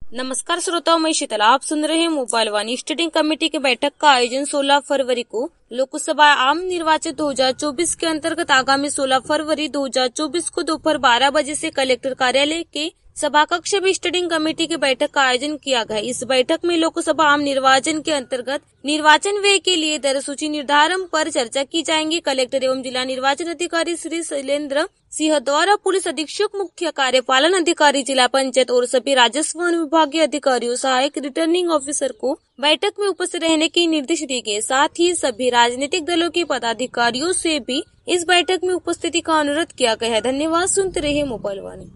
नमस्कार श्रोताओं, मैं शीतल। आप सुन रहे हैं मोबाइल वाणी। स्टैंडिंग कमेटी की बैठक का आयोजन 16 फरवरी को लोकसभा आम निर्वाचन 2024 के अंतर्गत आगामी 16 फरवरी 2024 को दोपहर 12 बजे से कलेक्टर कार्यालय के सभाकक्ष में स्टैंडिंग कमेटी की बैठक का आयोजन किया गया। इस बैठक में लोकसभा आम निर्वाचन के अंतर्गत निर्वाचन व्यय के लिए दर सूची निर्धारण पर चर्चा की जाएगी। कलेक्टर एवं जिला निर्वाचन अधिकारी श्री शैलेंद्र सिंह द्वारा पुलिस अधीक्षक, मुख्य कार्यपालन अधिकारी, जिला पंचायत और सभी राजस्व विभागीय अधिकारियों, सहायक रिटर्निंग ऑफिसर को बैठक में उपस्थित रहने के निर्देश दिए गए। साथ ही सभी राजनीतिक दलों के पदाधिकारियों से भी इस बैठक में उपस्थिति का अनुरोध किया गया है। धन्यवाद। सुनते रहिए मोबाइल वाणी।